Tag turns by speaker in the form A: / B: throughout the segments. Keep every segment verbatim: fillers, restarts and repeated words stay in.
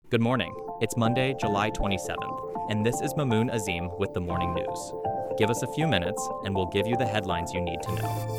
A: Good morning. It's Monday, July twenty-seventh, and this is Mamoon Azim with the Morning News. Give us a few minutes, and we'll give you the headlines you need to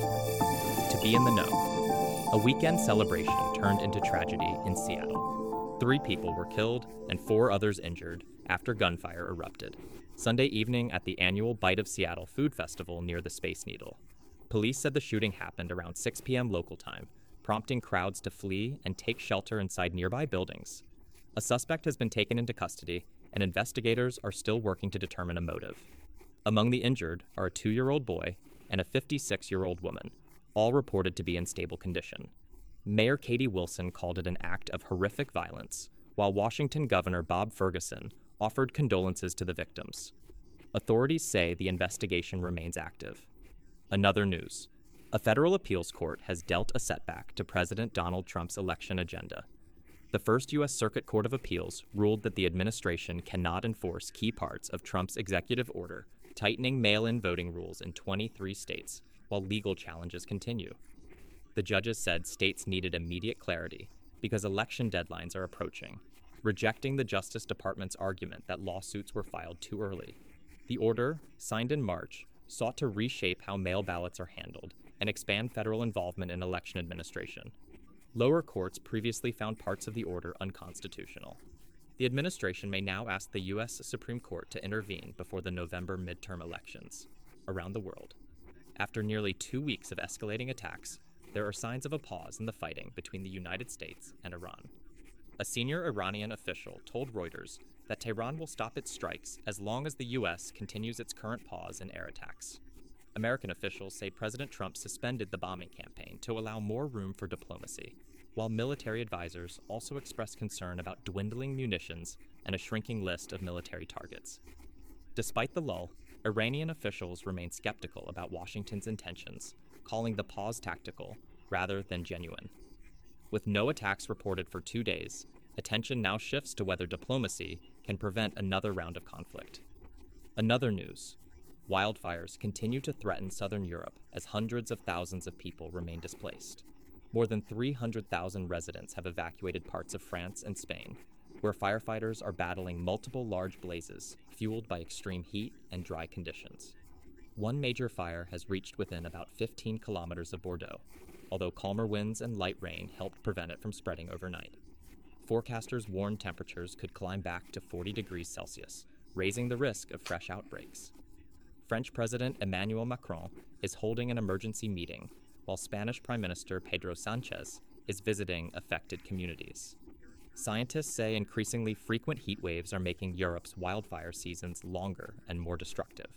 A: know. To be in the know, a weekend celebration turned into tragedy in Seattle. Three people were killed and four others injured after gunfire erupted Sunday evening at the annual Bite of Seattle Food Festival near the Space Needle. Police said the shooting happened around six p.m. local time, prompting crowds to flee and take shelter inside nearby buildings. A suspect has been taken into custody, and investigators are still working to determine a motive. Among the injured are a two-year-old boy and a fifty-six-year-old woman, all reported to be in stable condition. Mayor Katie Wilson called it an act of horrific violence, while Washington Governor Bob Ferguson offered condolences to the victims. Authorities say the investigation remains active. Another news. A federal appeals court has dealt a setback to President Donald Trump's election agenda. The First U S Circuit Court of Appeals ruled that the administration cannot enforce key parts of Trump's executive order, tightening mail-in voting rules in twenty-three states, while legal challenges continue. The judges said states needed immediate clarity because election deadlines are approaching, rejecting the Justice Department's argument that lawsuits were filed too early. The order, signed in March, sought to reshape how mail ballots are handled and expand federal involvement in election administration. Lower courts previously found parts of the order unconstitutional. The administration may now ask the U S Supreme Court to intervene before the November midterm elections. Around the world, after nearly two weeks of escalating attacks, there are signs of a pause in the fighting between the United States and Iran. A senior Iranian official told Reuters that Tehran will stop its strikes as long as the U S continues its current pause in air attacks. American officials say President Trump suspended the bombing campaign to allow more room for diplomacy, while military advisors also expressed concern about dwindling munitions and a shrinking list of military targets. Despite the lull, Iranian officials remain skeptical about Washington's intentions, calling the pause tactical rather than genuine. With no attacks reported for two days, attention now shifts to whether diplomacy can prevent another round of conflict. Another news. Wildfires continue to threaten southern Europe as hundreds of thousands of people remain displaced. More than three hundred thousand residents have evacuated parts of France and Spain, where firefighters are battling multiple large blazes fueled by extreme heat and dry conditions. One major fire has reached within about fifteen kilometers of Bordeaux, although calmer winds and light rain helped prevent it from spreading overnight. Forecasters warn temperatures could climb back to forty degrees Celsius, raising the risk of fresh outbreaks. French President Emmanuel Macron is holding an emergency meeting, while Spanish Prime Minister Pedro Sanchez is visiting affected communities. Scientists say increasingly frequent heat waves are making Europe's wildfire seasons longer and more destructive.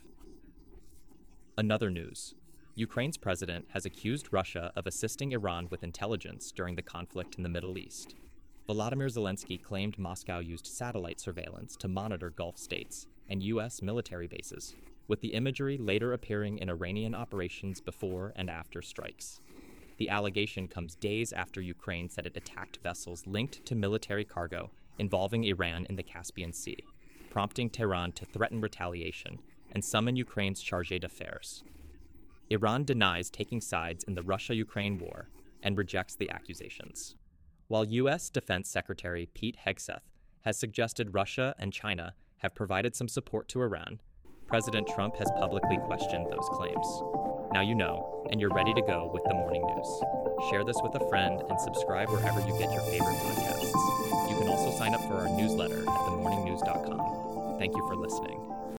A: Another news. Ukraine's president has accused Russia of assisting Iran with intelligence during the conflict in the Middle East. Volodymyr Zelensky claimed Moscow used satellite surveillance to monitor Gulf states and U S military bases, with the imagery later appearing in Iranian operations before and after strikes. The allegation comes days after Ukraine said it attacked vessels linked to military cargo involving Iran in the Caspian Sea, prompting Tehran to threaten retaliation and summon Ukraine's chargé d'affaires. Iran denies taking sides in the Russia-Ukraine war and rejects the accusations. While U S Defense Secretary Pete Hegseth has suggested Russia and China have provided some support to Iran, President Trump has publicly questioned those claims. Now you know, and you're ready to go with the morning news. Share this with a friend and subscribe wherever you get your favorite podcasts. You can also sign up for our newsletter at the morning news dot com. Thank you for listening.